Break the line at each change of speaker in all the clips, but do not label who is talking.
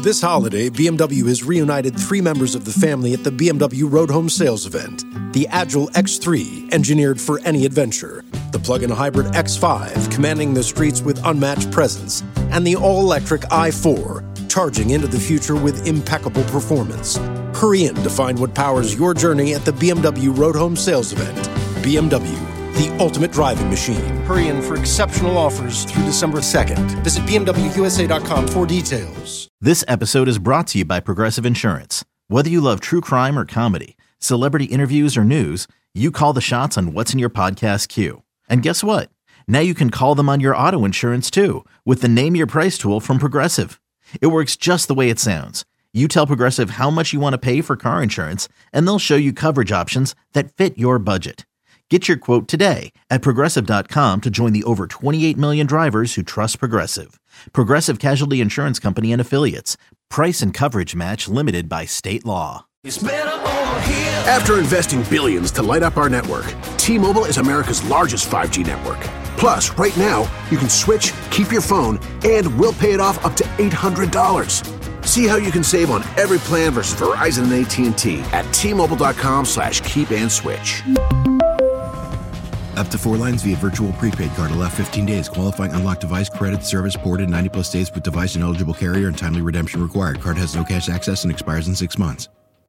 This holiday, BMW has reunited 3 members of the family at the BMW Road Home Sales event. The Agile X3, engineered for any adventure. The plug-in hybrid X5, commanding the streets with unmatched presence. And the all-electric i4, charging into the future with impeccable performance. Hurry in to find what powers your journey at the BMW Road Home Sales event. BMW, the ultimate driving machine. Hurry in for exceptional offers through December 2nd. Visit BMWUSA.com for details.
This episode is brought to you by Progressive Insurance. Whether you love true crime or comedy, celebrity interviews or news, you call the shots on what's in your podcast queue. And guess what? Now you can call them on your auto insurance too with the Name Your Price tool from Progressive. It works just the way it sounds. You tell Progressive how much you want to pay for car insurance, and they'll show you coverage options that fit your budget. Get your quote today at Progressive.com to join the over 28 million drivers who trust Progressive. Progressive Casualty Insurance Company and Affiliates. Price and coverage match limited by state law.
After investing billions to light up our network, T-Mobile is America's largest 5G network. Plus, right now, you can switch, keep your phone, and we'll pay it off up to $800. See how you can save on every plan versus Verizon and AT&T at T-Mobile.com/keep-and-switch.
Up to 4 lines via virtual prepaid card. Allow 15 days. Qualifying unlocked device credit service ported 90-plus days with device and eligible carrier and timely redemption required. Card has no cash access and expires in 6 months.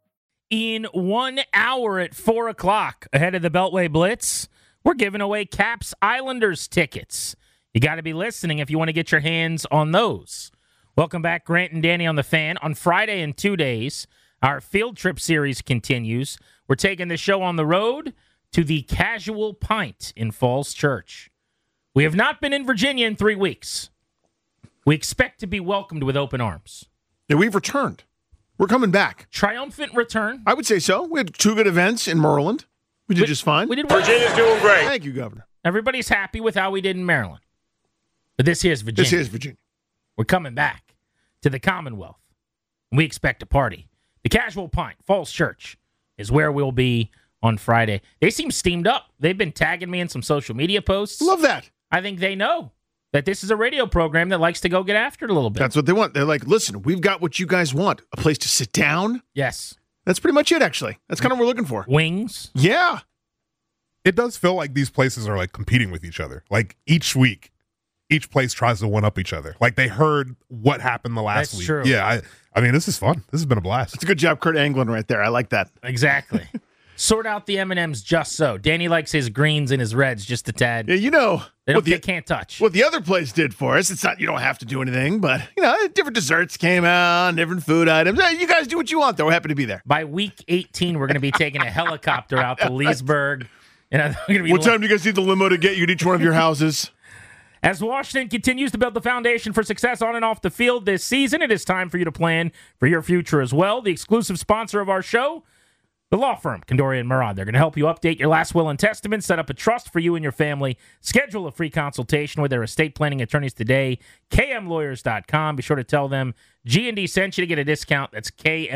In 1 hour at 4 o'clock, ahead of the Beltway Blitz, we're giving away Caps Islanders tickets. You got to be listening if you want to get your hands on those. Welcome back, Grant and Danny on the Fan. On Friday in 2 days, our field trip series continues. We're taking the show on the road to the Casual Pint in Falls Church. We have not been in Virginia in 3 weeks. We expect to be welcomed with open arms.
Yeah, we've returned. We're coming back.
Triumphant return.
I would say so. We had 2 good events in Maryland. We did just fine.
We did well.
Virginia's doing great.
Thank you, Governor.
Everybody's happy with how we did in Maryland. But this here's Virginia.
This is Virginia.
We're coming back to the Commonwealth. We expect a party. The Casual Pint, Falls Church, is where we'll be on Friday. They seem steamed up. They've been tagging me in some social media posts.
Love that.
I think they know that this is a radio program that likes to go get after it a little bit.
That's what they want. They're like, listen, we've got what you guys want. A place to sit down.
Yes.
That's pretty much it, actually. That's kind of what we're looking for.
Wings.
Yeah.
It does feel like these places are like competing with each other. Like each week, each place tries to one-up each other. Like they heard what happened the last week.
True.
Yeah, I mean, this is fun. This has been a blast.
That's a good job, Kurt Anglin, right there. I like that.
Exactly. Sort out the M&Ms just so. Danny likes his greens and his reds just a tad.
Yeah, you know.
They can't touch.
What the other place did for us, it's not, you don't have to do anything, but, you know, different desserts came out, different food items. You guys do what you want, though. We're happy to be there.
By week 18, we're going to be taking a helicopter out to Leesburg.
What time do you guys need the limo to get you to each one of your houses?
As Washington continues to build the foundation for success on and off the field this season, it is time for you to plan for your future as well. The exclusive sponsor of our show, the law firm, Kandori & Murad. They're going to help you update your last will and testament, set up a trust for you and your family, schedule a free consultation with their estate planning attorneys today, kmlawyers.com. Be sure to tell them G&D sent you to get a discount. That's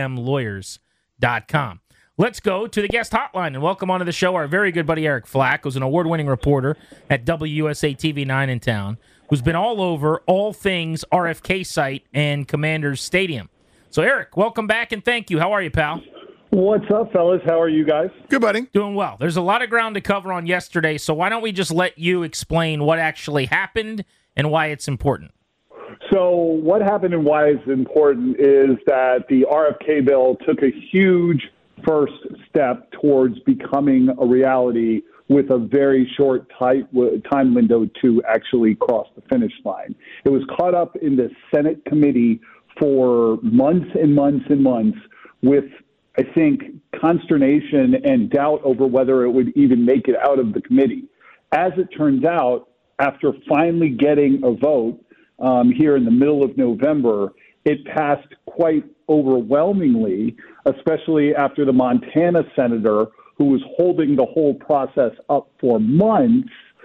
kmlawyers.com. Let's go to the guest hotline and welcome onto the show our very good buddy Eric Flack, who's an award-winning reporter at WUSA TV9 in town, who's been all over all things RFK site and Commanders Stadium. So, Eric, welcome back and thank you. How are you, pal?
What's up, fellas? How are you guys?
Good, buddy.
Doing well. There's a lot of ground to cover on yesterday, so why don't we just let you explain what actually happened and why it's important?
So what happened and why it's important is that the RFK bill took a huge first step towards becoming a reality with a very short time window to actually cross the finish line. It was caught up in the Senate committee for months and months and months with, I think, consternation and doubt over whether it would even make it out of the committee. As it turns out, after finally getting a vote here in the middle of November, it passed quite overwhelmingly, especially after the Montana senator, who was holding the whole process up for months,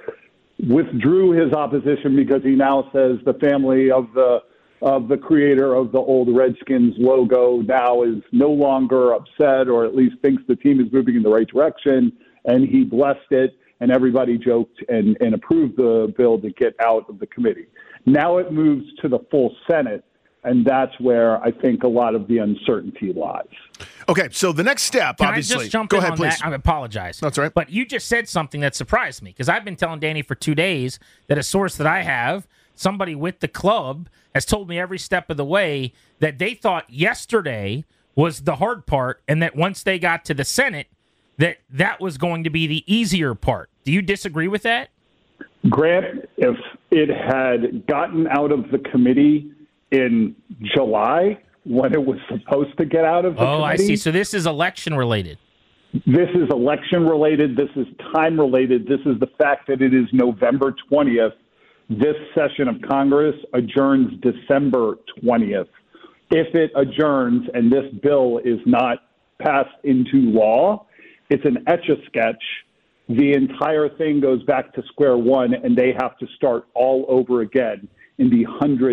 withdrew his opposition because he now says the family of the creator of the old Redskins logo now is no longer upset, or at least thinks the team is moving in the right direction, and he blessed it, and everybody joked and approved the bill to get out of the committee. Now it moves to the full Senate. And that's where I think a lot of the uncertainty lies.
Okay, so the next step,
Can
obviously.
I just jump
Go
in
ahead,
on
please.
that? I apologize.
That's right.
But you just said something that surprised me, because I've been telling Danny for 2 days that a source that I have, somebody with the club, has told me every step of the way that they thought yesterday was the hard part, and that once they got to the Senate, that was going to be the easier part. Do you disagree with that?
Grant, if it had gotten out of the committee in July when it was supposed to get out of the committee.
Oh, I see. So this is election related.
This is election related. This is time related. This is the fact that it is November 20th. This session of Congress adjourns December 20th. If it adjourns and this bill is not passed into law, it's an etch-a-sketch. The entire thing goes back to square one, and they have to start all over again in the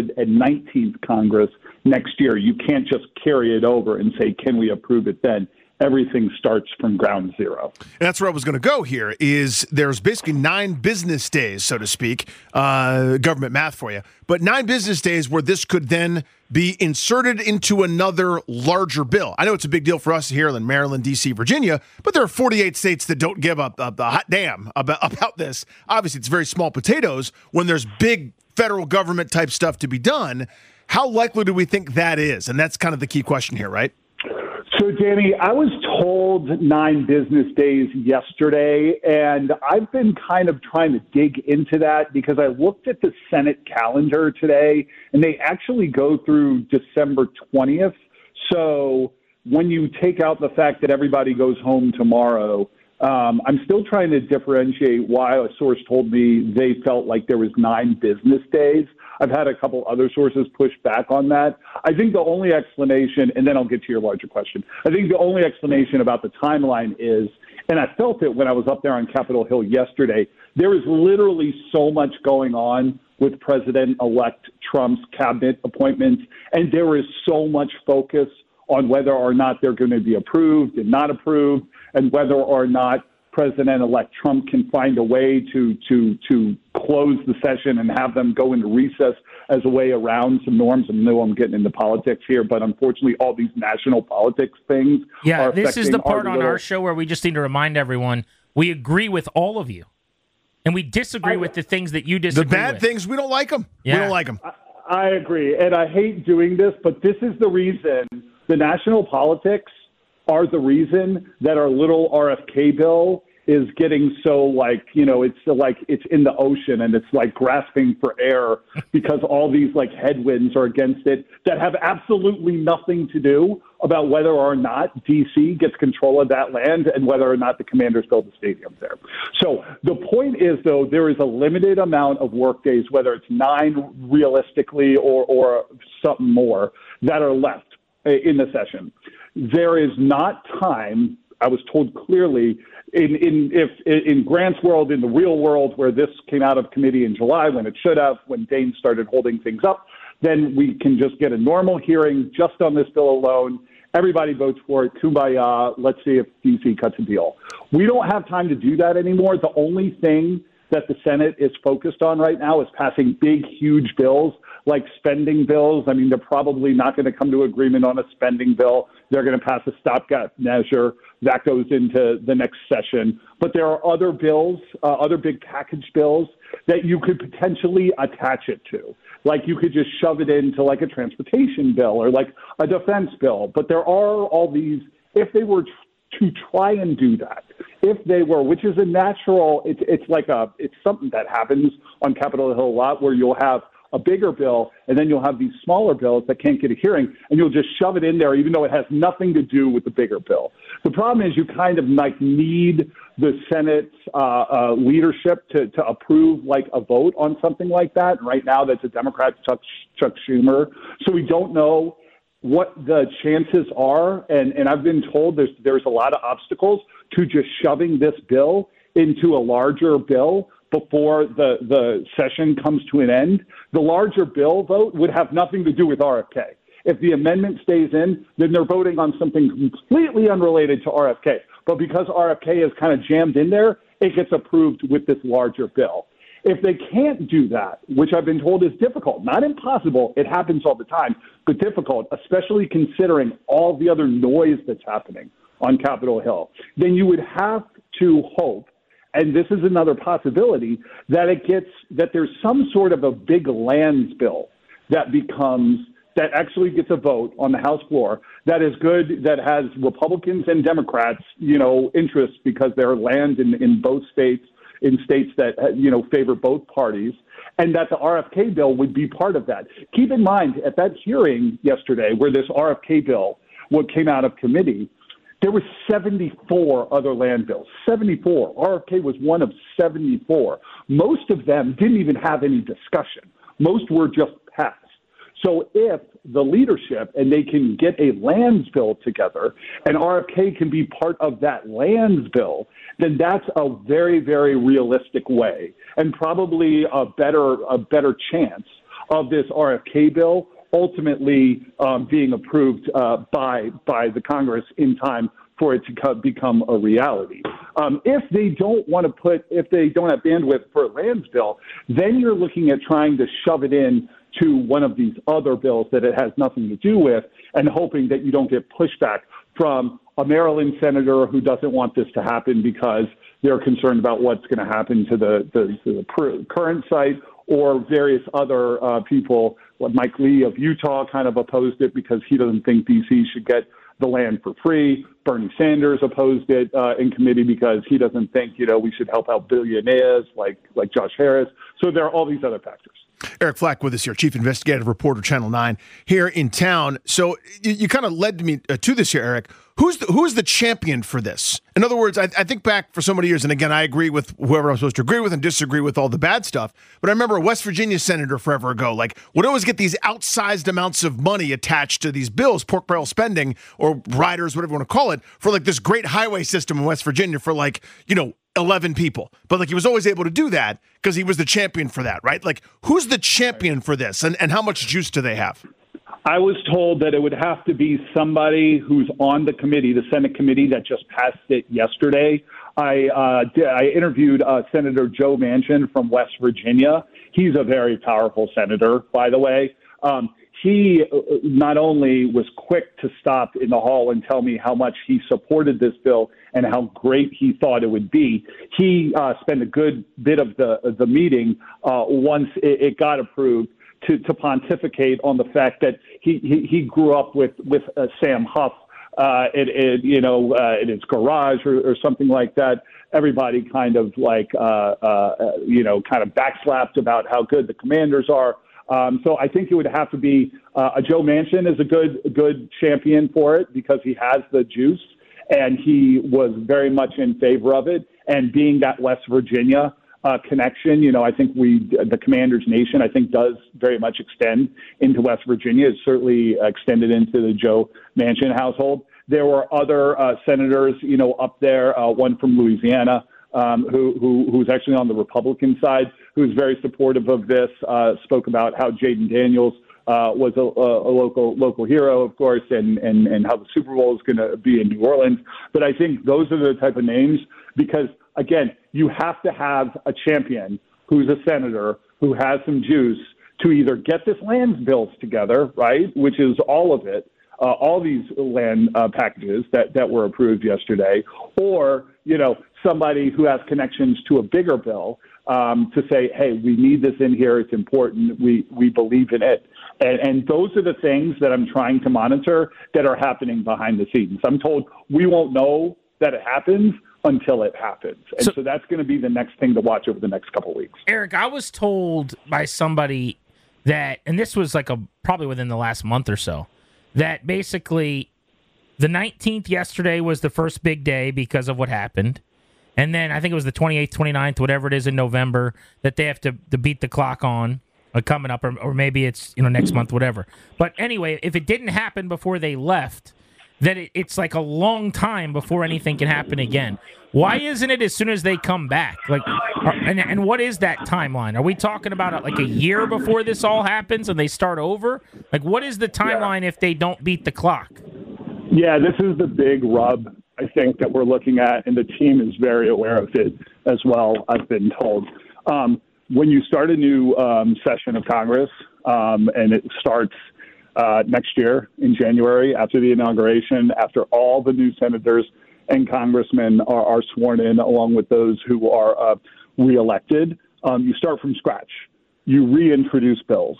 119th Congress next year. You can't just carry it over and say, can we approve it then? Everything starts from ground zero.
And that's where I was going to go here, is there's basically 9 business days, so to speak, government math for you, but 9 business days where this could then be inserted into another larger bill. I know it's a big deal for us here in Maryland, D.C., Virginia, but there are 48 states that don't give up the hot damn about this. Obviously, it's very small potatoes when there's big federal government type stuff to be done. How likely do we think that is? And that's kind of the key question here, right?
So, Danny, I was told 9 business days yesterday, and I've been kind of trying to dig into that because I looked at the Senate calendar today, and they actually go through December 20th. So when you take out the fact that everybody goes home tomorrow, I'm still trying to differentiate why a source told me they felt like there was 9 business days. I've had a couple other sources push back on that. I think the only explanation, and then I'll get to your larger question, I think the only explanation about the timeline is, and I felt it when I was up there on Capitol Hill yesterday, there is literally so much going on with President-elect Trump's cabinet appointments, and there is so much focus on whether or not they're going to be approved and not approved, and whether or not President-elect Trump can find a way to close the session and have them go into recess as a way around some norms. I know I'm getting into politics here, but unfortunately all these national politics things are affecting.
This is the part on our show where we just need to remind everyone we agree with all of you, and we disagree with the things that you disagree with.
The bad things, we don't like them.
Yeah.
We don't like them.
I agree, and I hate doing this, but this is the reason the national politics are the reason that our little RFK bill is getting so it's in the ocean and it's like grasping for air because all these like headwinds are against it that have absolutely nothing to do about whether or not DC gets control of that land and whether or not the Commanders build the stadium there. So the point is, though, there is a limited amount of work days, whether it's 9 realistically or something more, that are left in the session. There is not time, I was told clearly, in Grant's world, in the real world, where this came out of committee in July when it should have, when Dane started holding things up, then we can just get a normal hearing just on this bill alone. Everybody votes for it. Kumbaya. Let's see if DC cuts a deal. We don't have time to do that anymore. The only thing that the Senate is focused on right now is passing big, huge bills like spending bills. I mean, they're probably not going to come to agreement on a spending bill. They're going to pass a stopgap measure that goes into the next session. But there are other bills, other big package bills that you could potentially attach it to. Like you could just shove it into like a transportation bill or like a defense bill. But there are all these, if they were to try and do that, if they were, which is a natural, it's something that happens on Capitol Hill a lot where you'll have a bigger bill, and then you'll have these smaller bills that can't get a hearing, and you'll just shove it in there even though it has nothing to do with the bigger bill. The problem is you kind of like need the Senate's leadership to approve like a vote on something like that. And right now that's a Democrat, Chuck Schumer. So we don't know what the chances are, and I've been told there's a lot of obstacles to just shoving this bill into a larger bill before the session comes to an end. The larger bill vote would have nothing to do with RFK. If the amendment stays in, then they're voting on something completely unrelated to RFK. But because RFK is kind of jammed in there, it gets approved with this larger bill. If they can't do that, which I've been told is difficult, not impossible, it happens all the time, but difficult, especially considering all the other noise that's happening on Capitol Hill, then you would have to hope, and this is another possibility, that there's some sort of a big lands bill that actually gets a vote on the House floor that is good, that has Republicans and Democrats, interests because there are land in both states, in states that, favor both parties, and that the RFK bill would be part of that. Keep in mind, at that hearing yesterday where this RFK bill, what came out of committee, there were 74 other land bills, 74. RFK was one of 74. Most of them didn't even have any discussion. Most were just passed. So if the leadership and they can get a lands bill together and RFK can be part of that lands bill, then that's a very, very realistic way and probably a better chance of this RFK bill ultimately being approved by the Congress in time for it to become a reality. If they don't have bandwidth for a lands bill, then you're looking at trying to shove it in to one of these other bills that it has nothing to do with and hoping that you don't get pushback from a Maryland senator who doesn't want this to happen because they're concerned about what's going to happen to the current site, or various other people. Like Mike Lee of Utah kind of opposed it because he doesn't think D.C. should get the land for free. Bernie Sanders opposed it in committee because he doesn't think, we should help out billionaires like Josh Harris. So there are all these other factors.
Eric Flack with us here, Chief Investigative Reporter, Channel 9, here in town. So you kind of led me to this here, Eric. Who's the champion for this? In other words, I think back for so many years, and again, I agree with whoever I'm supposed to agree with and disagree with all the bad stuff, but I remember a West Virginia senator forever ago, would always get these outsized amounts of money attached to these bills, pork barrel spending, or riders, whatever you want to call it, for this great highway system in West Virginia for 11 people. But he was always able to do that because he was the champion for that, right? Who's the champion for this and how much juice do they have?
I was told that it would have to be somebody who's on the committee, the Senate committee that just passed it yesterday. I interviewed Senator Joe Manchin from West Virginia. He's a very powerful senator, by the way. He not only was quick to stop in the hall and tell me how much he supported this bill and how great he thought it would be, he spent a good bit of the meeting once it got approved to pontificate on the fact that he grew up with Sam Huff in his garage or something like that. Everybody kind of backslapped about how good the Commanders are. So I think it would have to be Joe Manchin is a good champion for it because he has the juice and he was very much in favor of it. And being that West Virginia connection, I think the Commanders Nation, I think, does very much extend into West Virginia. It's certainly extended into the Joe Manchin household. There were other senators, up there, one from Louisiana, who's actually on the Republican side, who's very supportive of this, spoke about how Jaden Daniels was a local hero, of course, and how the Super Bowl is going to be in New Orleans. But I think those are the type of names because, again, you have to have a champion who's a senator who has some juice to either get this land bills together, right, which is all of it, all these land packages that were approved yesterday, or, somebody who has connections to a bigger bill to say, hey, we need this in here. It's important. We believe in it. And those are the things that I'm trying to monitor that are happening behind the scenes. I'm told we won't know that it happens until it happens. And so that's going to be the next thing to watch over the next couple of weeks.
Eric, I was told by somebody that, and this was probably within the last month or so, that basically the 19th yesterday was the first big day because of what happened. And then I think it was the 28th, 29th, whatever it is in November, that they have to beat the clock on coming up, or maybe it's next month, whatever. But anyway, if it didn't happen before they left, then it's a long time before anything can happen again. Why isn't it as soon as they come back? And what is that timeline? Are we talking about a year before this all happens and they start over? What is the timeline if they don't beat the clock?
Yeah, this is the big rub, I think, that we're looking at, and the team is very aware of it as well, I've been told. when you start a new session of Congress, and it starts next year in January after the inauguration, after all the new senators and congressmen are sworn in, along with those who are reelected, you start from scratch. You reintroduce bills.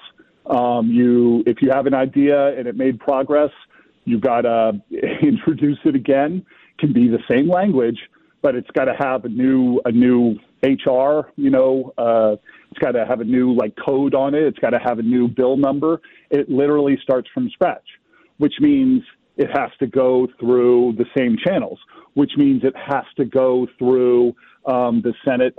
If you have an idea and it made progress, you've got to introduce it again. It can be the same language, but it's got to have a new HR, it's got to have a new code on it. It's got to have a new bill number. It literally starts from scratch, which means it has to go through the same channels, which means it has to go through the Senate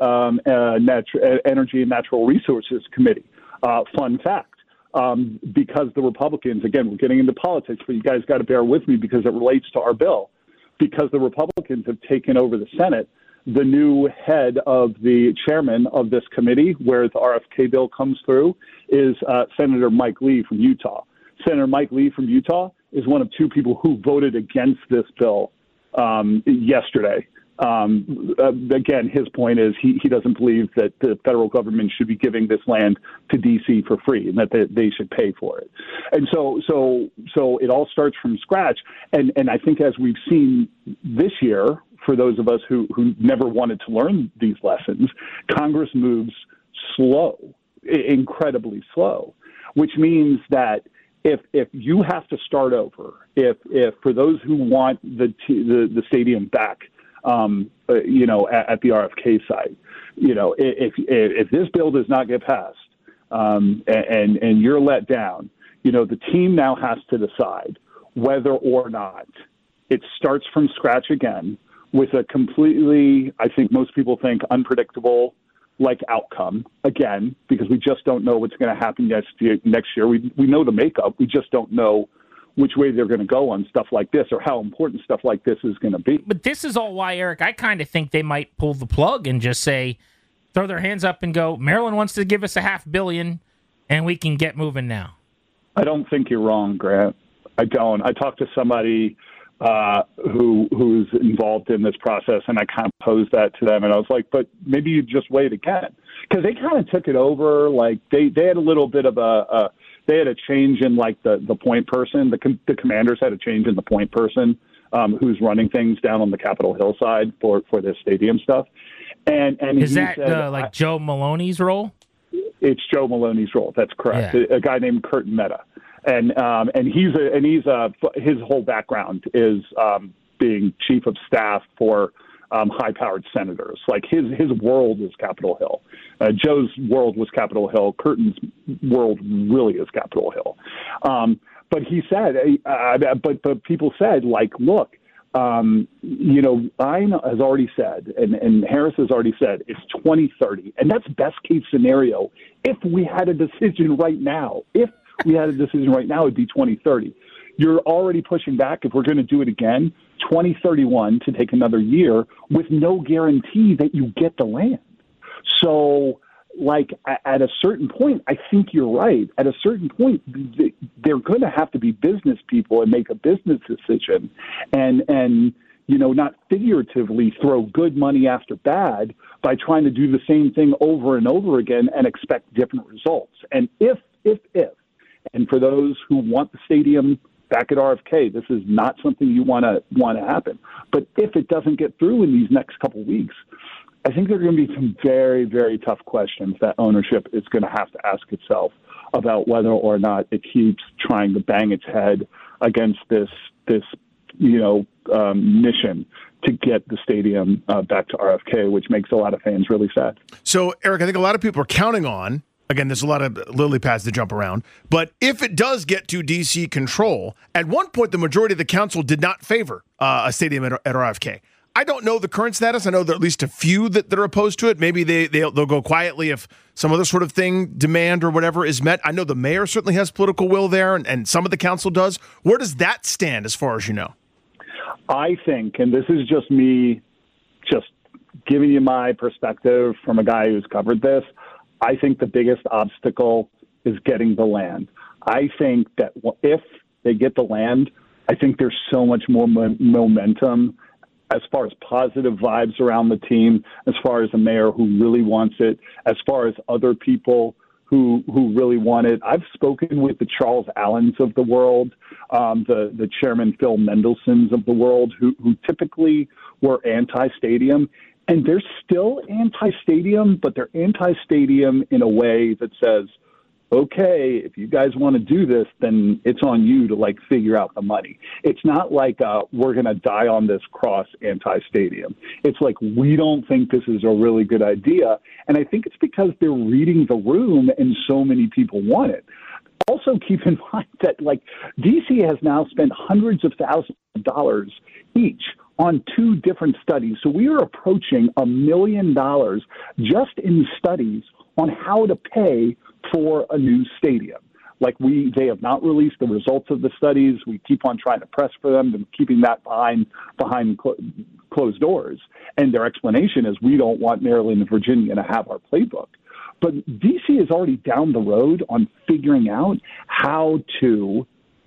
Energy and Natural Resources Committee. Fun fact, because the Republicans, again, we're getting into politics, but you guys got to bear with me because it relates to our bill. Because the Republicans have taken over the Senate, the new head of the chairman of this committee, where the RFK bill comes through, is Senator Mike Lee from Utah. Senator Mike Lee from Utah is one of two people who voted against this bill yesterday. Again, his point is he doesn't believe that the federal government should be giving this land to D.C. for free and that they should pay for it. And so it all starts from scratch. And I think as we've seen this year, for those of us who never wanted to learn these lessons, Congress moves slow, incredibly slow, which means that if you have to start over, if for those who want the stadium back, at the RFK site, if this bill does not get passed, and you're let down, the team now has to decide whether or not it starts from scratch again with a completely, I think most people think, unpredictable outcome again, because we just don't know what's going to happen next year. We know the makeup. We just don't know which way they're going to go on stuff like this or how important stuff like this is going to be.
But this is all why, Eric, I kind of think they might pull the plug and just throw their hands up and go, Maryland wants to give us $500 million and we can get moving now.
I don't think you're wrong, Grant. I don't. I talked to somebody who's involved in this process, and I kind of posed that to them, and I was like, but maybe you just wait again. Because they kind of took it over. They had a little bit of they had a change in the point person. The commanders had a change in the point person who's running things down on the Capitol Hill side for this stadium stuff. And
is that said, Joe Maloney's role?
It's Joe Maloney's role. That's correct.
Yeah.
A guy named Kurt Mehta. And his whole background is being chief of staff for high-powered senators. His world is Capitol Hill. Joe's world was Capitol Hill. Curtin's world really is Capitol Hill. But he said, but people said, look, Ryan has already said, and Harris has already said, it's 2030, and that's best case scenario. If we had a decision right now, it'd be 2030. You're already pushing back, if we're going to do it again, 2031 to take another year with no guarantee that you get the land. So, at a certain point, I think you're right. At a certain point, they're going to have to be business people and make a business decision and not figuratively throw good money after bad by trying to do the same thing over and over again and expect different results. And if, and for those who want the stadium back at RFK, this is not something you want to happen. But if it doesn't get through in these next couple of weeks, I think there are going to be some very, very tough questions that ownership is going to have to ask itself about whether or not it keeps trying to bang its head against this mission to get the stadium back to RFK, which makes a lot of fans really sad.
So, Eric, I think a lot of people are counting on, again, there's a lot of lily pads to jump around, but if it does get to D.C. control, at one point the majority of the council did not favor a stadium at RFK. I don't know the current status. I know there are at least a few that are opposed to it. Maybe they'll go quietly if some other sort of demand or whatever is met. I know the mayor certainly has political will there, and some of the council does. Where does that stand as far as you know?
I think, and this is just me just giving you my perspective from a guy who's covered this, I think the biggest obstacle is getting the land. I think that if they get the land, I think there's so much more momentum as far as positive vibes around the team, as far as a mayor who really wants it, as far as other people who really want it. I've spoken with the Charles Allens of the world, the chairman Phil Mendelsons of the world, who typically were anti-stadium. And they're still anti-stadium, but they're anti-stadium in a way that says, okay, if you guys want to do this, then it's on you to figure out the money. It's not like we're going to die on this cross anti-stadium. It's like, we don't think this is a really good idea. And I think it's because they're reading the room and so many people want it. Also, keep in mind that DC has now spent hundreds of thousands of dollars each on 2 different studies. So we are approaching $1 million just in studies on how to pay for a new stadium. They have not released the results of the studies. We keep on trying to press for them and keeping that behind closed doors. And their explanation is, we don't want Maryland and Virginia to have our playbook. But DC is already down the road on figuring out how to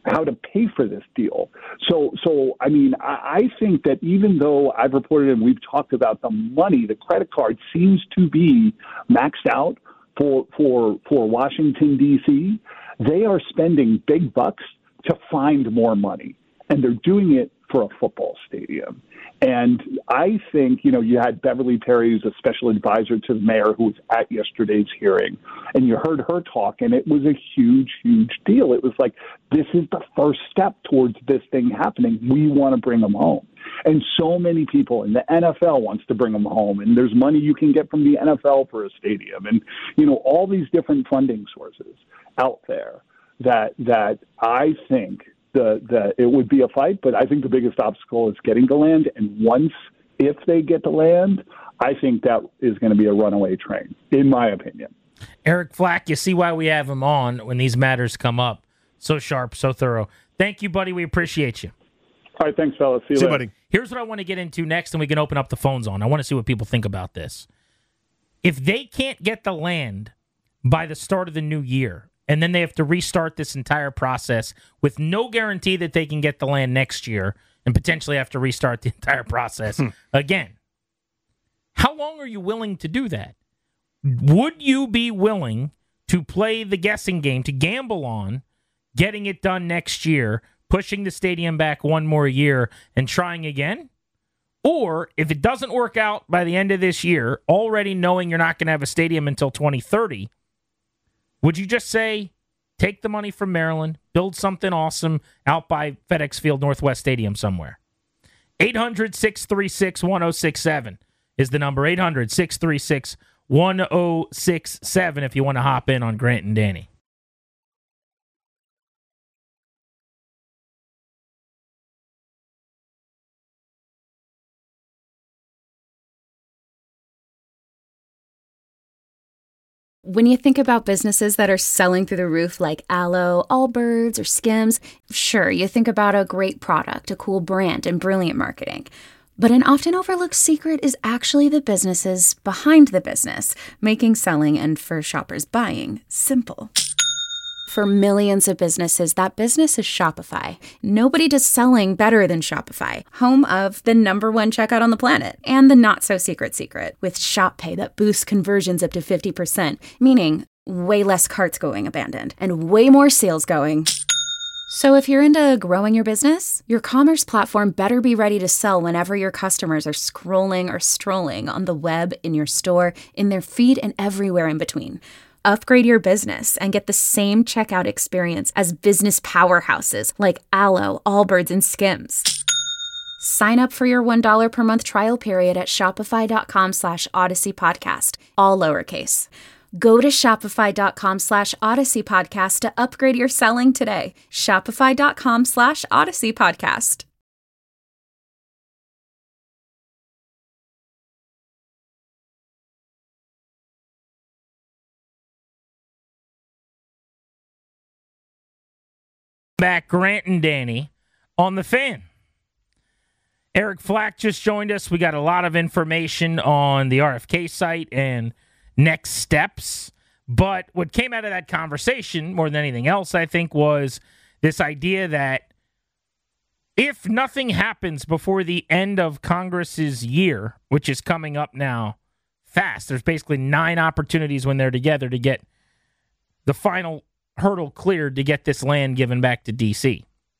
pay for this deal. So I mean, I think that even though I've reported and we've talked about the money, the credit card seems to be maxed out for Washington, D.C., they are spending big bucks to find more money, and they're doing it for a football stadium. And I think, you had Beverly Perry, who's a special advisor to the mayor, who was at yesterday's hearing, and you heard her talk, and it was a huge, huge deal. It was like, this is the first step towards this thing happening. We want to bring them home. And so many people in the NFL wants to bring them home, and there's money you can get from the NFL for a stadium, and, all these different funding sources out there that I think that it would be a fight, but I think the biggest obstacle is getting the land. And if they get the land, I think that is going to be a runaway train, in my opinion.
Eric Flack, you see why we have him on when these matters come up. So sharp, so thorough. Thank you, buddy. We appreciate you.
All right, thanks, fellas. See you later,
buddy.
Here's what I want to get into next, and we can open up the phones on. I want to see what people think about this. If they can't get the land by the start of the new year, and then they have to restart this entire process with no guarantee that they can get the land next year and potentially have to restart the entire process again. How long are you willing to do that? Would you be willing to play the guessing game, to gamble on getting it done next year, pushing the stadium back one more year and trying again? Or if it doesn't work out by the end of this year, already knowing you're not going to have a stadium until 2030, would you just say, take the money from Maryland, build something awesome out by FedEx Field Northwest Stadium somewhere? 800-636-1067 is the number. 800-636-1067 if you want to hop in on Grant and Danny.
When you think about businesses that are selling through the roof like Aloe, Allbirds, or Skims, sure, you think about a great product, a cool brand, and brilliant marketing. But an often overlooked secret is actually the businesses behind the business, making selling and, for shoppers, buying simple. For millions of businesses, that business is Shopify. Nobody does selling better than Shopify, home of the #1 checkout on the planet, and the not-so-secret secret, with Shop Pay that boosts conversions up to 50%, meaning way less carts going abandoned, and way more sales going. So if you're into growing your business, your commerce platform better be ready to sell whenever your customers are scrolling or strolling on the web, in your store, in their feed, and everywhere in between. Upgrade your business and get the same checkout experience as business powerhouses like Aloe, Allbirds, and Skims. Sign up for your $1 per month trial period at shopify.com/Odyssey Podcast, all lowercase. Go to shopify.com/Odyssey Podcast to upgrade your selling today. Shopify.com/Odyssey Podcast.
Back, Grant and Danny on the Fan. Eric Flack just joined us. We got a lot of information on the RFK site and next steps. But what came out of that conversation, more than anything else, I think, was this idea that If nothing happens before the end of Congress's year, which is coming up now fast, there's basically 9 opportunities when they're together to get the final hurdle cleared to get this land given back to D.C.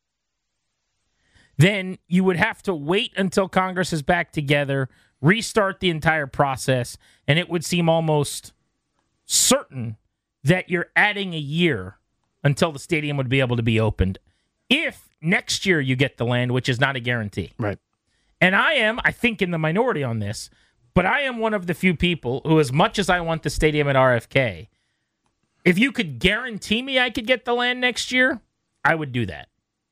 Then you would have to wait until Congress is back together, restart the entire process, and it would seem almost certain that you're adding a year until the stadium would be able to be opened. If next year you get the land, which is not a guarantee.
Right.
And I think, in the minority on this, but I am one of the few people who, as much as I want the stadium at RFK, if you could guarantee me I could get the land next year, I would do that.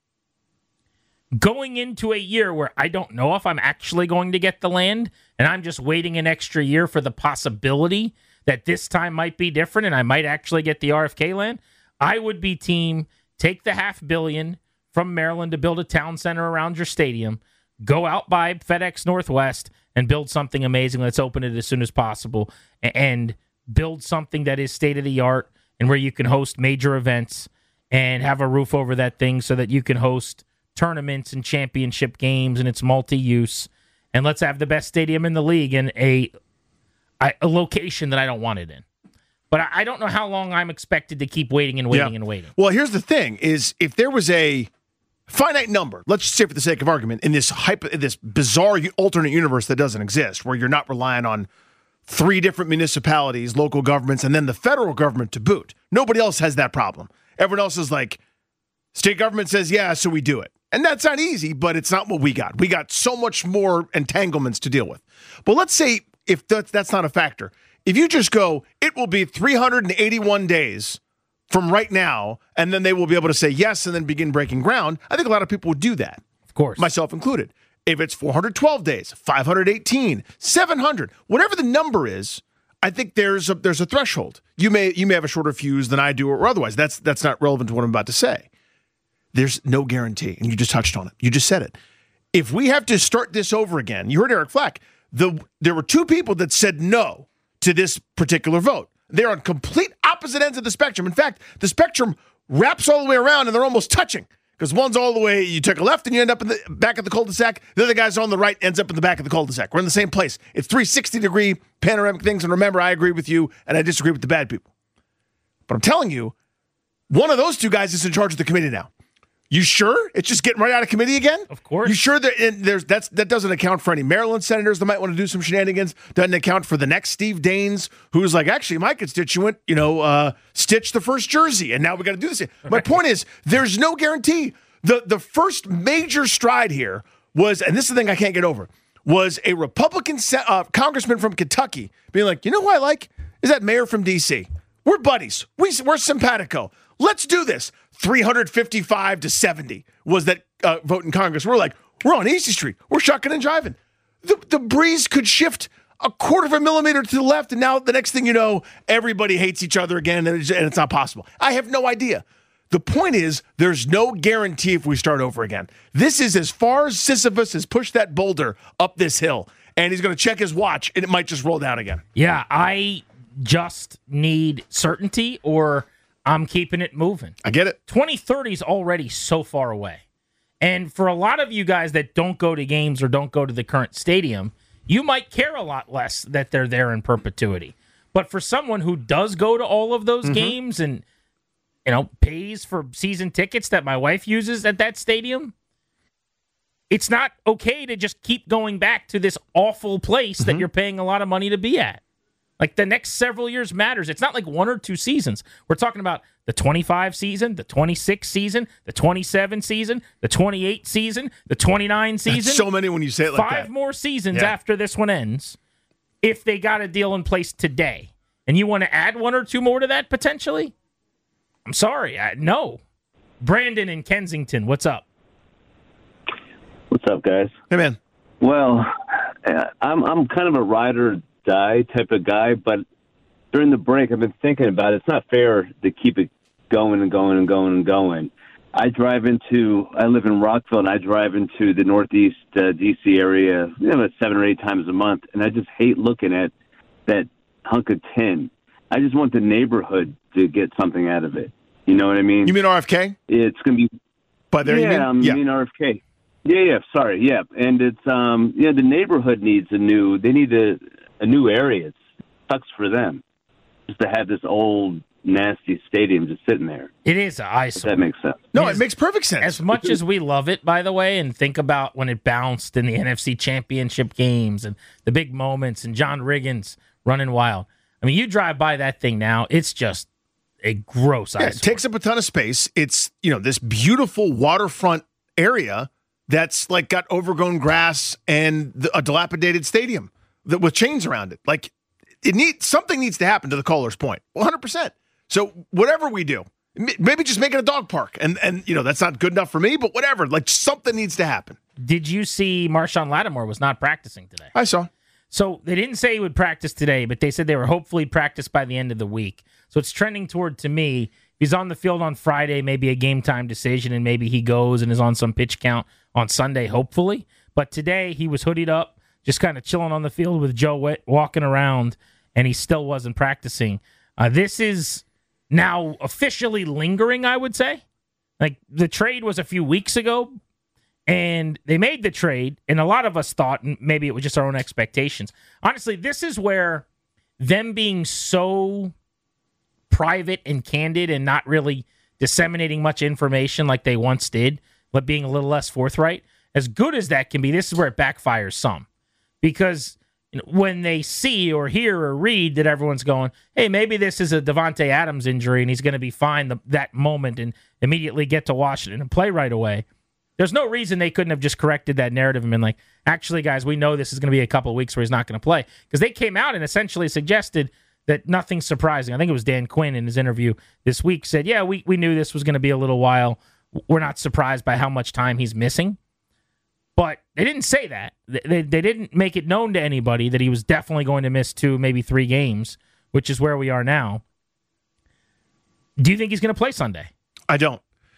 Going into a year where I don't know if I'm actually going to get the land, and I'm just waiting an extra year for the possibility that this time might be different and I might actually get the RFK land, I would be team take the $500 million from Maryland to build a town center around your stadium, go out by FedEx Northwest and build something amazing. Let's open it as soon as possible and build something that is state-of-the-art and where you can host major events and have a roof over that thing so that you can host tournaments and championship games and it's multi-use. And let's have the best stadium in the league in a location that I don't want it in. But I don't know how long I'm expected to keep waiting and waiting and waiting.
Well, here's the thing, is if there was a finite number, let's just say for the sake of argument, in this bizarre alternate universe that doesn't exist, where you're not relying on 3 different municipalities, local governments, and then the federal government to boot. Nobody else has that problem. Everyone else is like, state government says, yeah, so we do it. And that's not easy, but it's not what we got. We got so much more entanglements to deal with. But let's say if that's not a factor. If you just go, it will be 381 days from right now, and then they will be able to say yes and then begin breaking ground, I think a lot of people would do that.
Of course.
Myself included. If it's 412 days, 518, 700, whatever the number is, I think there's a threshold. You may have a shorter fuse than I do or otherwise. That's not relevant to what I'm about to say. There's no guarantee, and you just touched on it. You just said it. If we have to start this over again, you heard Eric Flack, there were 2 people that said no to this particular vote. They're on complete opposite ends of the spectrum. In fact, the spectrum wraps all the way around, and they're almost touching. Because one's all the way, you took a left and you end up in the back of the cul-de-sac. The other guy's on the right, ends up in the back of the cul-de-sac. We're in the same place. It's 360-degree panoramic things. And remember, I agree with you, and I disagree with the bad people. But I'm telling you, one of those 2 guys is in charge of the committee now. You sure? It's just getting right out of committee again?
Of course.
You sure that doesn't account for any Maryland senators that might want to do some shenanigans? Doesn't account for the next Steve Daines, who's like, actually, my constituent, stitched the first jersey, and now we got to do this. My point is, there's no guarantee. The first major stride here was, and this is the thing I can't get over, was a Republican congressman from Kentucky being like, you know who I like? Is that mayor from D.C. We're buddies. We're simpatico. Let's do this. 355 to 70 was that vote in Congress. We're like, we're on Easy Street. We're shucking and jiving. The breeze could shift a 1/4 millimeter to the left, and now the next thing you know, everybody hates each other again, and it's not possible. I have no idea. The point is, there's no guarantee if we start over again. This is as far as Sisyphus has pushed that boulder up this hill, and he's going to check his watch, and it might just roll down again.
Yeah, I just need certainty, or I'm keeping it moving.
I get it.
2030 is already so far away. And for a lot of you guys that don't go to games or don't go to the current stadium, you might care a lot less that they're there in perpetuity. But for someone who does go to all of those games and pays for season tickets that my wife uses at that stadium, it's not okay to just keep going back to this awful place that you're paying a lot of money to be at. Like, the next several years matters. It's not like 1 or 2 seasons. We're talking about the 25 season, the 26 season, the 27 season, the 28 season, the 29 season.
That's so many when you say it like that.
5 more seasons after this one ends, if they got a deal in place today. And you want to add 1 or 2 more to that, potentially? I'm sorry. No. Brandon in Kensington, what's up?
What's up, guys?
Hey, man.
Well, I'm kind of a ride or die type of guy, but during the break, I've been thinking about it. It's not fair to keep it going and going and going and going. I live in Rockville, and I drive into the Northeast D.C. area about 7 or 8 times a month, and I just hate looking at that hunk of tin. I just want the neighborhood to get something out of it. You know what I mean?
You mean RFK?
It's going to be...
By there,
I mean RFK. Yeah. Sorry. Yeah, and it's the neighborhood needs they need a new area. It sucks for them just to have this old nasty stadium just sitting there.
It is an eyesore.
If that makes sense.
No, it makes perfect sense.
As much as we love it, by the way, and think about when it bounced in the NFC Championship games and the big moments and John Riggins running wild. I mean, you drive by that thing now, it's just a gross eyesore.
It takes up a ton of space. It's, this beautiful waterfront area that's like got overgrown grass and a dilapidated stadium with chains around it. Like something needs to happen, to the caller's point. 100%. So whatever we do, maybe just make it a dog park. And that's not good enough for me, but whatever. Like something needs to happen.
Did you see Marshawn Lattimore was not practicing today?
I saw.
So they didn't say he would practice today, but they said they were hopefully practice by the end of the week. So it's trending toward, to me, he's on the field on Friday, maybe a game time decision, and maybe he goes and is on some pitch count on Sunday, hopefully. But today he was hoodied up, just kind of chilling on the field with Joe Witt, walking around, and he still wasn't practicing. This is now officially lingering, I would say. Like, the trade was a few weeks ago, and they made the trade, and a lot of us thought, and maybe it was just our own expectations. Honestly, this is where them being so private and candid and not really disseminating much information like they once did, but being a little less forthright, as good as that can be, this is where it backfires some. Because when they see or hear or read that everyone's going, hey, maybe this is a Davante Adams injury and he's going to be fine that moment and immediately get to Washington and play right away, there's no reason they couldn't have just corrected that narrative and been like, actually, guys, we know this is going to be a couple of weeks where he's not going to play. Because they came out and essentially suggested that nothing's surprising. I think it was Dan Quinn in his interview this week said, yeah, we knew this was going to be a little while. We're not surprised by how much time he's missing. But they didn't say that. They didn't make it known to anybody that he was definitely going to miss 2, maybe 3 games, which is where we are now. Do you think he's going to play Sunday?
I don't.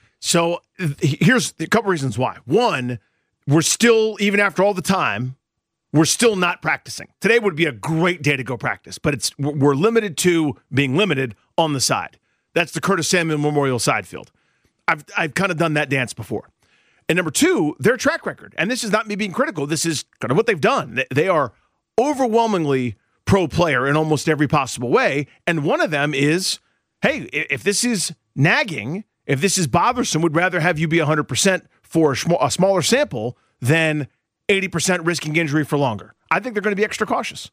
So here's a couple reasons why. One, we're still, even after all the time, we're still not practicing. Today would be a great day to go practice, but we're limited to being limited on the side. That's the Curtis Samuel Memorial side field. I've kind of done that dance before. And number 2, their track record. And this is not me being critical. This is kind of what they've done. They are overwhelmingly pro player in almost every possible way. And one of them is, hey, if this is nagging, if this is bothersome, we'd rather have you be 100% for a smaller sample than 80% risking injury for longer. I think they're going to be extra cautious.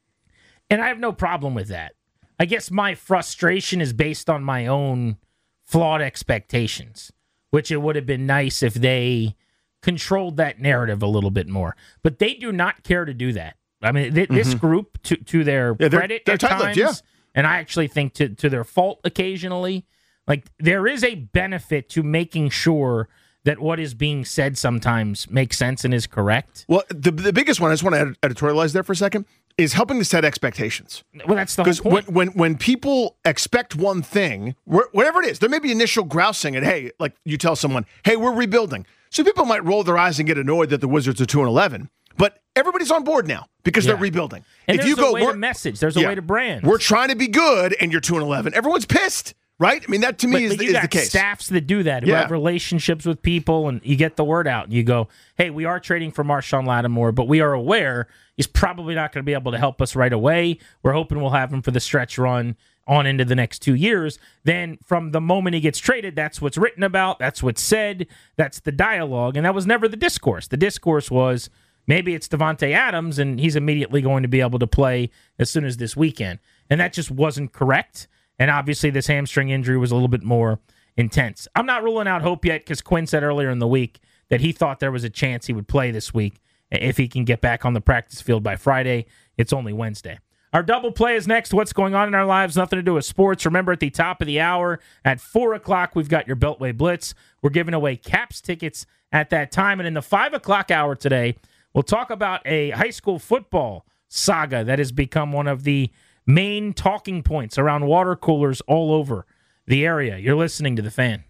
And I have no problem with that. I guess my frustration is based on my own flawed expectations, which it would have been nice if they controlled that narrative a little bit more. But they do not care to do that. I mean, this group, to their credit
they're
at
tight-lipped,
times, and I actually think to their fault occasionally, like there is a benefit to making sure that what is being said sometimes makes sense and is correct.
Well, the biggest one, I just want to editorialize there for a second, is helping to set expectations.
Well, that's the whole point.
Because when people expect one thing, whatever it is, there may be initial grousing at, hey, like you tell someone, hey, we're rebuilding. So people might roll their eyes and get annoyed that the Wizards are 2-11. But everybody's on board now because they're rebuilding.
And
if
there's
you go,
a way to message. There's a way to brand.
We're trying to be good, and you're 2-11. Everyone's pissed. Right? I mean, that to me is the case.
Staffs that do that, who have relationships with people, and you get the word out. And you go, hey, we are trading for Marshawn Lattimore, but we are aware he's probably not going to be able to help us right away. We're hoping we'll have him for the stretch run on into the next 2 years. Then from the moment he gets traded, that's what's written about. That's what's said. That's the dialogue. And that was never the discourse. The discourse was, maybe it's Davante Adams, and he's immediately going to be able to play as soon as this weekend. And that just wasn't correct. And obviously this hamstring injury was a little bit more intense. I'm not ruling out hope yet because Quinn said earlier in the week that he thought there was a chance he would play this week if he can get back on the practice field by Friday. It's only Wednesday. Our double play is next. What's going on in our lives? Nothing to do with sports. Remember, at the top of the hour at 4 o'clock, we've got your Beltway Blitz. We're giving away Caps tickets at that time. And in the 5 o'clock hour today, we'll talk about a high school football saga that has become one of the main talking points around water coolers all over the area. You're listening to The Fan.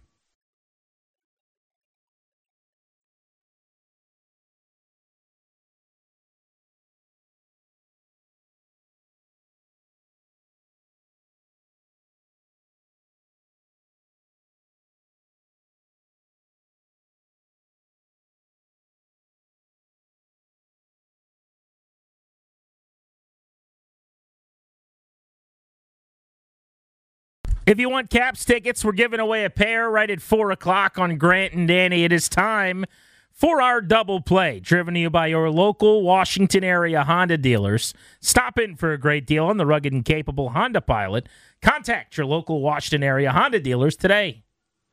If you want Caps tickets, we're giving away a pair right at 4 o'clock on Grant and Danny. It is time for our double play, driven to you by your local Washington area Honda dealers. Stop in for a great deal on the rugged and capable Honda Pilot. Contact your local Washington area Honda dealers today.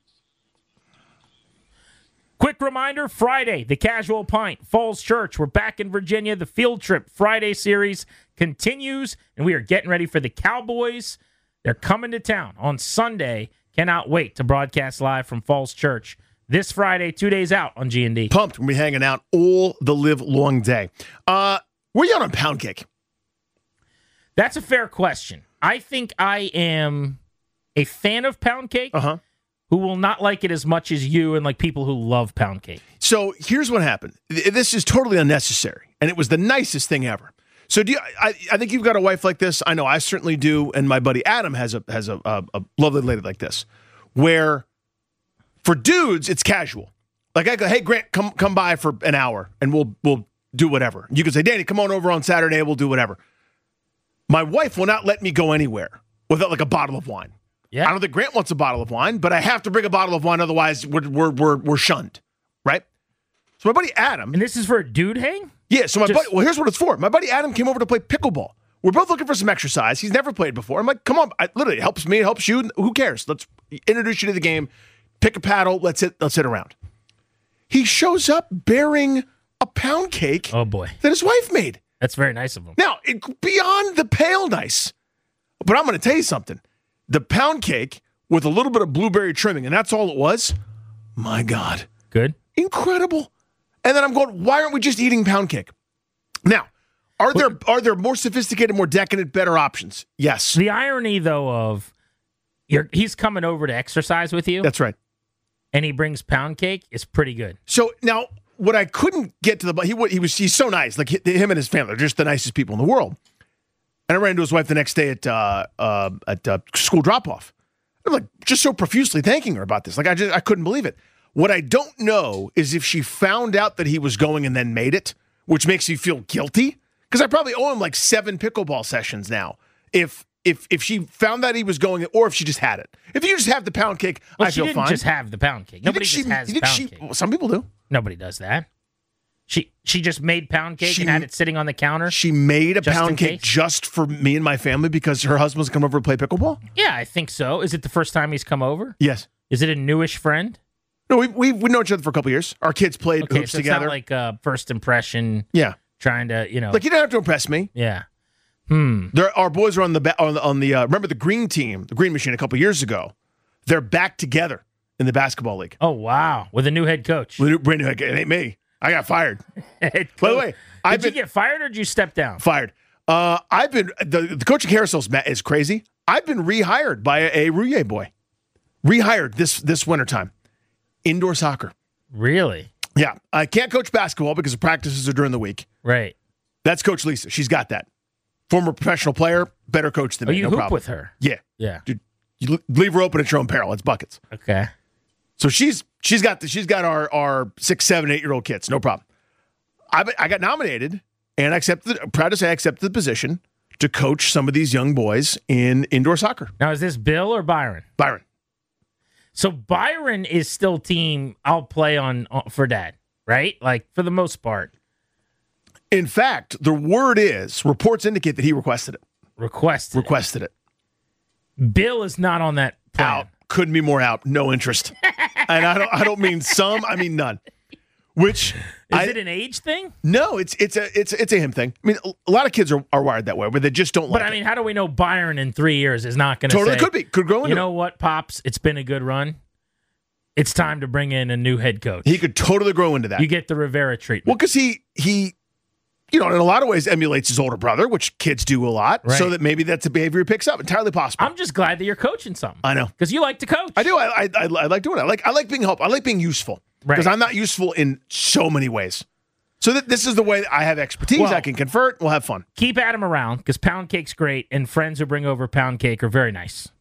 Quick reminder, Friday, the Casual Pint, Falls Church. We're back in Virginia. The Field Trip Friday series continues, and we are getting ready for the Cowboys. They're coming to town on Sunday. Cannot wait to broadcast live from Falls Church this Friday, 2 days out on G&D.
Pumped. We'll be hanging out all the live long day. Where you out on pound cake?
That's a fair question. I think I am a fan of pound cake who will not like it as much as you and like people who love pound cake.
So here's what happened. This is totally unnecessary, and it was the nicest thing ever. So do you, I think you've got a wife like this. I know I certainly do, and my buddy Adam has a lovely lady like this, where for dudes it's casual. Like I go, hey Grant, come by for an hour, and we'll do whatever. You can say, Danny, come on over on Saturday, we'll do whatever. My wife will not let me go anywhere without like a bottle of wine. Yeah, I don't think Grant wants a bottle of wine, but I have to bring a bottle of wine, otherwise we're shunned, right? So my buddy Adam,
and this is for a dude hang.
Yeah, so buddy, well, here's what it's for. My buddy Adam came over to play pickleball. We're both looking for some exercise. He's never played before. I'm like, come on, literally, it helps me, it helps you. Who cares? Let's introduce you to the game. Pick a paddle. Let's hit around. He shows up bearing a pound cake.
Oh boy,
that his wife made.
That's very nice of him.
Now, beyond the pale nice, but I'm going to tell you something. The pound cake with a little bit of blueberry trimming, and that's all it was. My God,
good,
incredible. And then I'm going, why aren't we just eating pound cake? Now, are there more sophisticated, more decadent, better options? Yes.
The irony, though, of he's coming over to exercise with you.
That's right.
And he brings pound cake is pretty good.
So now, what I couldn't get to he's so nice. Like him and his family are just the nicest people in the world. And I ran into his wife the next day at school drop off. I'm like just so profusely thanking her about this. Like I couldn't believe it. What I don't know is if she found out that he was going and then made it, which makes me feel guilty, because I probably owe him like 7 pickleball sessions now. If she found that he was going, or if she just had it. If you just have the pound cake, I feel fine.
She didn't just have the pound cake. Nobody just has pound cake.
Well, some people do.
Nobody does that. She just made pound cake and had it sitting on the counter.
She made a pound cake just for me and my family because her husband's come over to play pickleball?
Yeah, I think so. Is it the first time he's come over?
Yes.
Is it a newish friend?
No, we know each other for a couple of years. Our kids played hoops together.
It's not like first impression.
Yeah,
trying to
like you don't have to impress me.
Yeah.
Our boys are on the remember the green team, the green machine a couple of years ago. They're back together in the basketball league.
Oh wow, with a new head coach.
With a brand new head coach. It ain't me. I got fired. By the way,
did you get fired or did you step down?
Fired. I've been the coaching carousel is crazy. I've been rehired by a Rouillet boy. Rehired this wintertime. Indoor soccer.
Really?
Yeah. I can't coach basketball because the practices are during the week.
Right.
That's Coach Lisa. She's got that. Former professional player, better coach than me.
You
no
hoop
problem.
with her?
Yeah.
Yeah.
Dude, you leave her open at your own peril. It's buckets.
Okay.
So she's got our 6, 7, 8-year-old kids. No problem. I got nominated and proud to say I accepted the position to coach some of these young boys in indoor soccer.
Now, is this Bill or Byron?
Byron.
So Byron is still team I'll play on for Dad, right? Like for the most part.
In fact, the word is reports indicate that he requested it.
Requested
it.
Bill is not on that plan.
Out. Couldn't be more out. No interest. And I don't mean some. I mean none. Which
is it an age thing?
No, it's a him thing. I mean, a lot of kids are wired that way, where they just don't like it.
But I mean, how do we know Byron in 3 years is not going to
totally could grow into
you know what, Pops? It's been a good run. It's time to bring in a new head coach.
He could totally grow into that.
You get the Rivera treatment.
Well, because he in a lot of ways emulates his older brother, which kids do a lot, right. So that maybe that's a behavior he picks up. Entirely possible.
I'm just glad that you're coaching something.
I know.
Because you like to coach.
I do. I like doing it. I like being helpful. I like being useful. Because I'm not useful in so many ways. So this is the way that I have expertise. Well, I can convert. We'll have fun.
Keep Adam around because pound cake's great, and friends who bring over pound cake are very nice.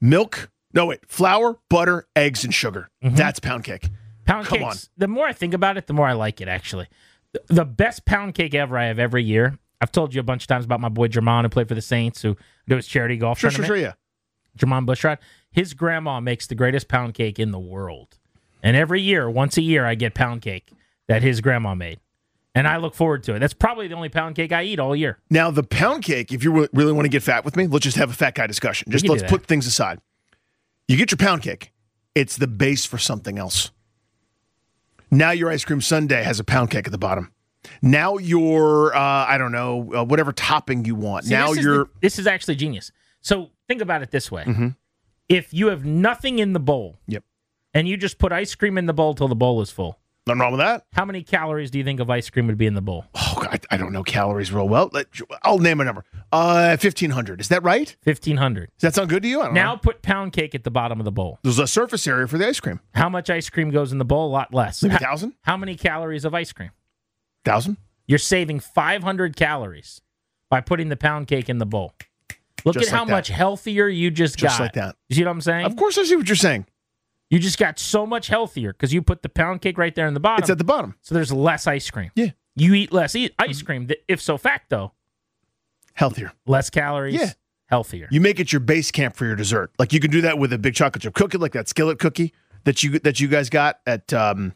Flour, butter, eggs, and sugar. Mm-hmm. That's pound cake.
Come on. The more I think about it, the more I like it, actually. The best pound cake ever I have every year. I've told you a bunch of times about my boy Jermon who played for the Saints, who do his charity golf tournament.
Sure, yeah.
Jermon Bushrod, his grandma makes the greatest pound cake in the world. And every year, once a year, I get pound cake that his grandma made. And I look forward to it. That's probably the only pound cake I eat all year.
Now, the pound cake, if you really want to get fat with me, let's just have a fat guy discussion. Just let's put things aside. You get your pound cake. It's the base for something else. Now your ice cream sundae has a pound cake at the bottom. Now your, whatever topping you want. See,
this is actually genius. So think about it this way.
Mm-hmm.
If you have nothing in the bowl,
yep,
and you just put ice cream in the bowl till the bowl is full,
nothing wrong with that.
How many calories do you think of ice cream would be in the bowl?
Oh, God, I don't know calories real well. I'll name a number. 1,500. Is that right?
1,500. Does
that sound good to you? I don't know.
Put pound cake at the bottom of the bowl.
There's a surface area for the ice cream.
How much ice cream goes in the bowl? A lot less.
Maybe 1,000?
How many calories of ice cream?
1,000?
You're saving 500 calories by putting the pound cake in the bowl. Look at how much healthier you just got.
Just like that.
You see what I'm saying?
Of course I see what you're saying.
You just got so much healthier because you put the pound cake right there in the bottom.
It's at the bottom.
So there's less ice cream.
Yeah.
You eat less ice cream. If so facto.
Healthier.
Less calories.
Yeah.
Healthier.
You make it your base camp for your dessert. Like you can do that with a big chocolate chip cookie, like that skillet cookie that you guys got at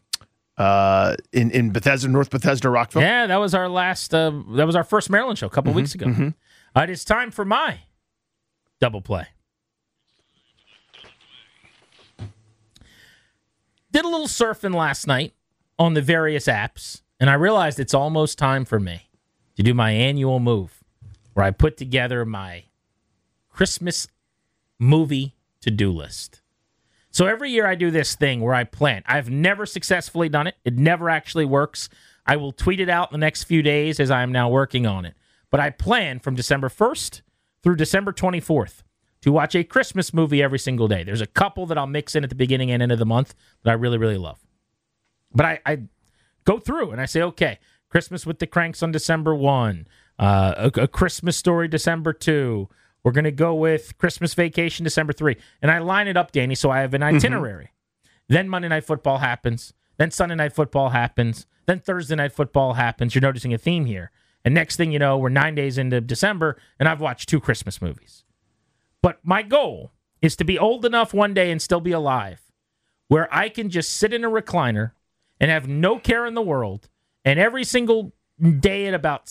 in Bethesda, North Bethesda, Rockville.
Yeah, that was our first Maryland show a couple weeks ago.
Mm-hmm.
It is time for my double play. Did a little surfing last night on the various apps, and I realized it's almost time for me to do my annual move where I put together my Christmas movie to-do list. So every year I do this thing where I plan. I've never successfully done it. It never actually works. I will tweet it out in the next few days as I am now working on it. But I plan from December 1st through December 24th to watch a Christmas movie every single day. There's a couple that I'll mix in at the beginning and end of the month that I really, really love. But I go through and I say, okay, Christmas with the Cranks on December 1, a Christmas Story December 2. We're going to go with Christmas Vacation December 3. And I line it up, Danny, so I have an itinerary. Mm-hmm. Then Monday Night Football happens. Then Sunday Night Football happens. Then Thursday Night Football happens. You're noticing a theme here. And next thing you know, we're 9 days into December, and I've watched 2 Christmas movies. But my goal is to be old enough one day and still be alive, where I can just sit in a recliner and have no care in the world, and every single day at about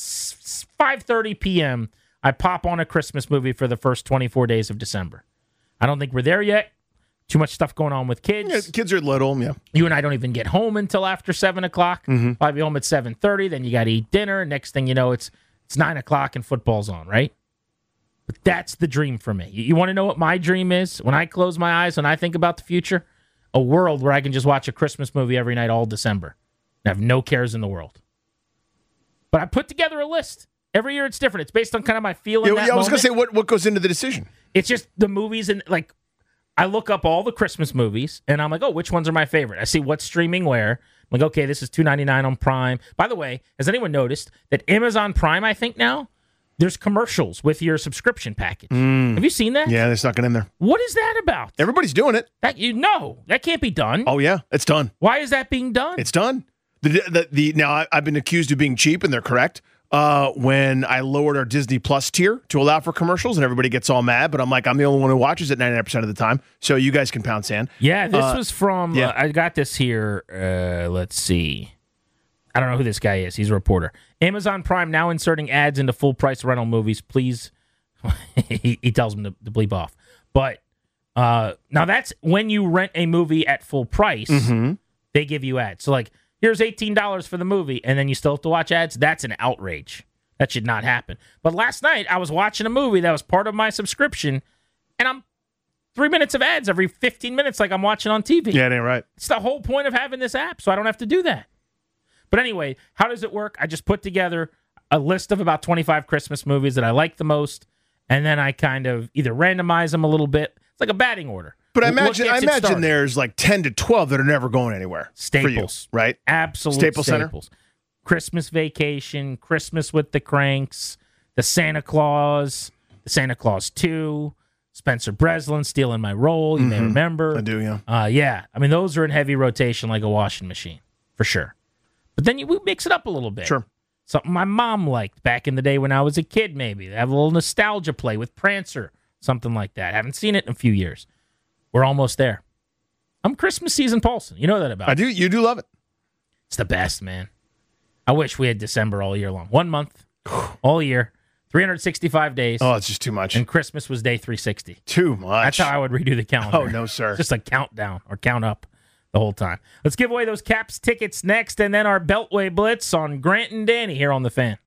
5:30 p.m., I pop on a Christmas movie for the first 24 days of December. I don't think we're there yet. Too much stuff going on with kids.
Yeah, kids are little, yeah.
You and I don't even get home until after 7 o'clock.
Mm-hmm.
I'll be home at 7:30. Then you got to eat dinner. Next thing you know, it's 9 o'clock and football's on, right? But that's the dream for me. You want to know what my dream is? When I close my eyes and I think about the future, a world where I can just watch a Christmas movie every night all December and have no cares in the world. But I put together a list. Every year it's different. It's based on kind of my feeling.
I was going to say, what goes into the decision?
It's just the movies, and like I look up all the Christmas movies and I'm like, oh, which ones are my favorite? I see what's streaming where. I'm like, okay, this is $2.99 on Prime. By the way, has anyone noticed that Amazon Prime, I think now, there's commercials with your subscription package. Have you seen that?
Yeah, they're stuck it in there.
What is that about?
Everybody's doing it.
That can't be done.
Oh, yeah, it's done.
Why is that being done?
It's done. Now, I've been accused of being cheap, and they're correct. When I lowered our Disney Plus tier to allow for commercials, and everybody gets all mad, but I'm like, I'm the only one who watches it 99% of the time, so you guys can pound sand.
Yeah, this was from, I got this here, let's see. I don't know who this guy is. He's a reporter. Amazon Prime now inserting ads into full-price rental movies. Please, he tells them to bleep off. But now that's when you rent a movie at full price, they give you ads. So like, here's $18 for the movie, and then you still have to watch ads? That's an outrage. That should not happen. But last night, I was watching a movie that was part of my subscription, and I'm 3 minutes of ads every 15 minutes like I'm watching on TV.
Yeah, that ain't right.
It's the whole point of having this app, so I don't have to do that. But anyway, how does it work? I just put together a list of about 25 Christmas movies that I like the most, and then I kind of either randomize them a little bit. It's like a batting order.
But I imagine there's like 10 to 12 that are never going anywhere.
Staples.
For you, right?
Absolute
Staples.
Christmas Vacation, Christmas with the Cranks, the Santa Claus 2, Spencer Breslin stealing my role. You may remember.
I do, yeah.
Yeah. I mean, those are in heavy rotation like a washing machine, for sure. But then we mix it up a little bit.
Sure.
Something my mom liked back in the day when I was a kid, maybe. They have a little nostalgia play with Prancer, something like that. Haven't seen it in a few years. We're almost there. I'm Christmas season Paulson. You know that about me.
I do. You do love it.
It's the best, man. I wish we had December all year long. 1 month, all year, 365 days.
Oh, it's just too much.
And Christmas was day 360.
Too much.
That's how I would redo the calendar.
Oh, no, sir.
Just a countdown or count up the whole time. Let's give away those Caps tickets next, and then our Beltway Blitz on Grant and Danny here on The Fan.